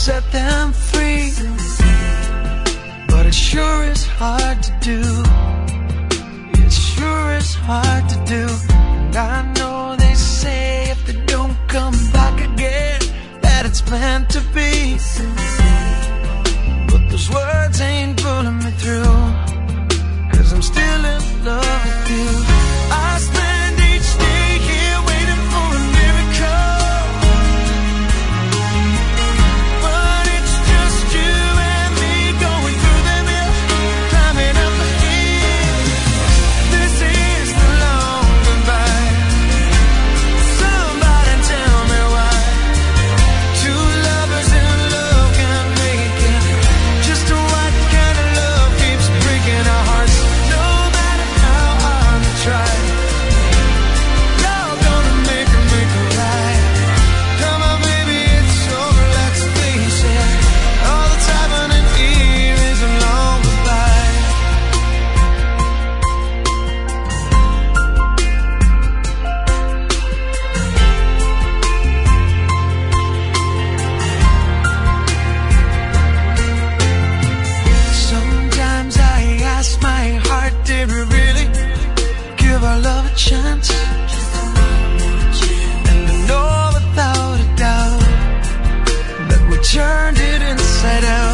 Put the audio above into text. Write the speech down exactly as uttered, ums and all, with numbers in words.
set them free, but it sure is hard to do. It sure is hard to do. And I know they say if they don't come back again, that it's meant to be. But those words ain't pulling me through, 'cause I'm still in love with you. I spend each day here waiting for a miracle, but it's just you and me going through the mill, climbing up the hill. This is the long goodbye. Somebody tell me why two lovers in love can't make it. Just what kind of love keeps breaking our hearts, no matter how hard we try. Love gonna make her make her right. Come on baby, it's over, let's face it. All that's happening here is a long goodbye. Sometimes I ask my heart, did we really give our love a chance? And I know without a doubt that we turned it inside out.